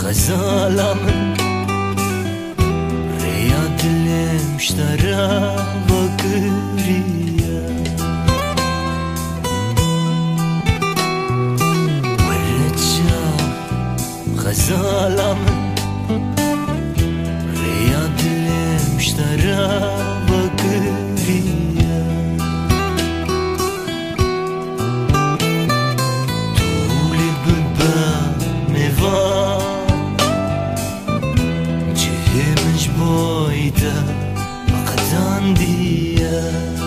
غزالة رياض المشترى وقرية والرجال غزالة رياض المشترى وقرية boyda bakadan diye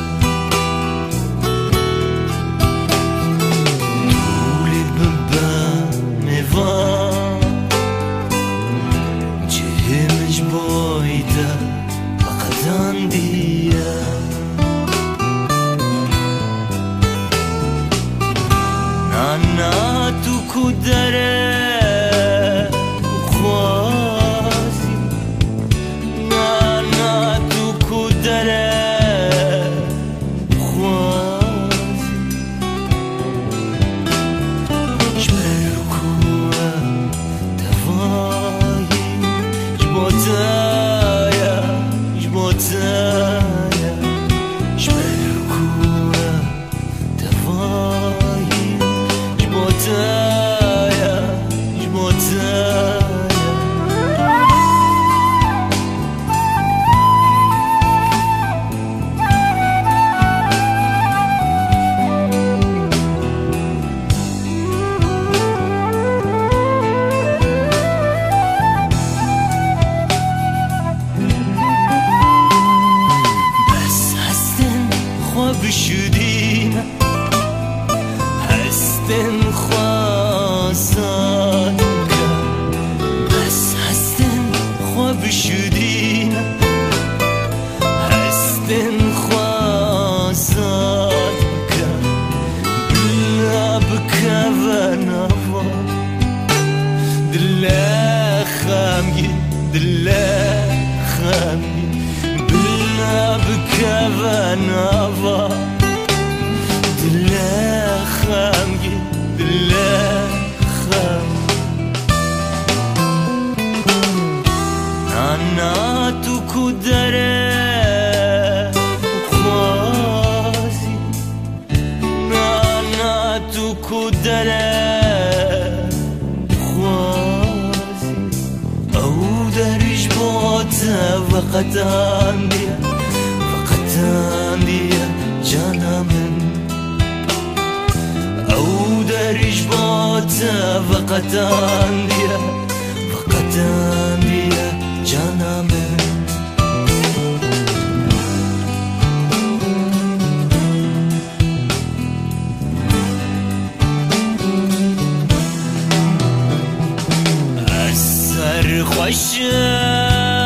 Tuli baba meva Cehimj boyda bakadan diye Nana tu kudere بشدين هستن خواستك بس هستن خوا بشدين هستن خواستك بلا بكفنافا دلا خامي بلا بكفنافا دلا خامي نانا تو کدره خوازی نانا تو کدره خوازی او درش باته وقتان دیا جانمن او درش باته وقتان دیا جانمن اثر خوشه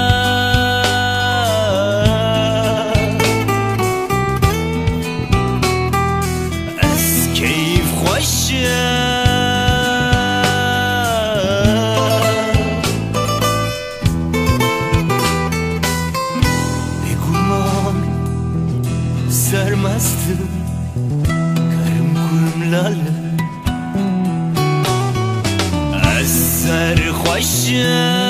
سرمستم کرم کرم لاله از سر خوشه